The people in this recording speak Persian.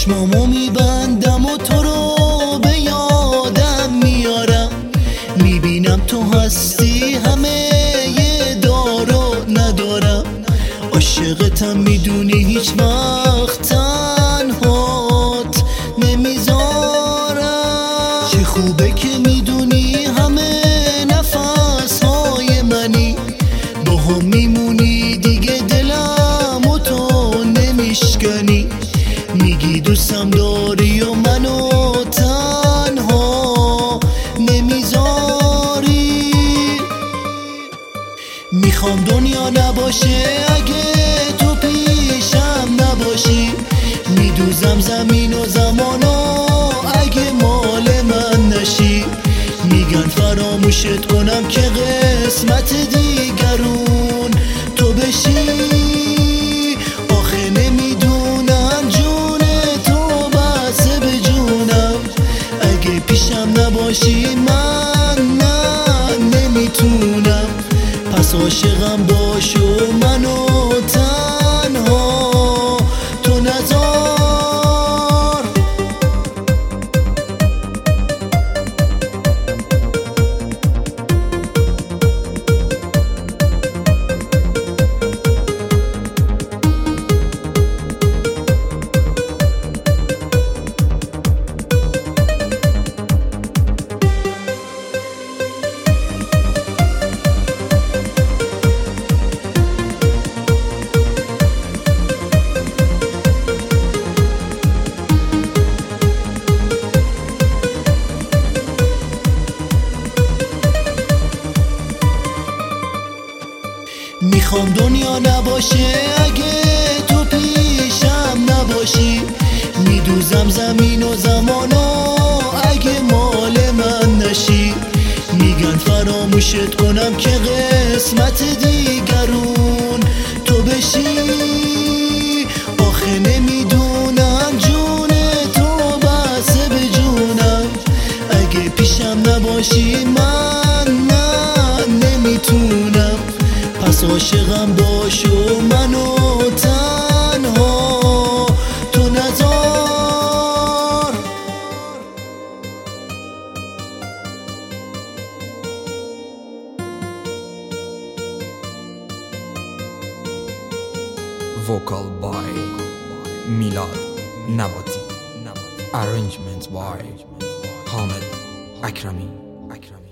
چشمامو میبندم و تو رو به یادم میارم، میبینم تو هستی همه یه دارو ندارم. عاشقتم میدونی هیچ وقت تنهات نمیذارم. چه خوبه که میدونی همه نفس های منی، با هم میمونی دیگه دلم و تو نمیشکنی. میگی دوستم داری و منو تنها نمیذاری. میخوام دنیا نباشه اگه تو پیشم نباشی، میدوزم زمین و زمانو اگه مال من نشی. میگن فراموشت کنم که قسمت دیگرون تو بشی. آخه نمیدونم جون تو بسه به جونم، اگه پیشم نباشی من نمیتونم. پس عاشقم باش و منو تنها تو نذار. میخوام دنیا نباشه اگه تو پیشم نباشی، میدوزم زمین و زمانو اگه مال من نشی. میگن فراموشت کنم که قسمت دیگرون تو بشی. آخه نمیدونم جون تو بسه به جونم، اگه پیشم نباشی من نمیتونم. پس عاشقم باش و منو تنها تو نذار. Vocal by Milad Nabati. Arrangement by Hamed Akrami.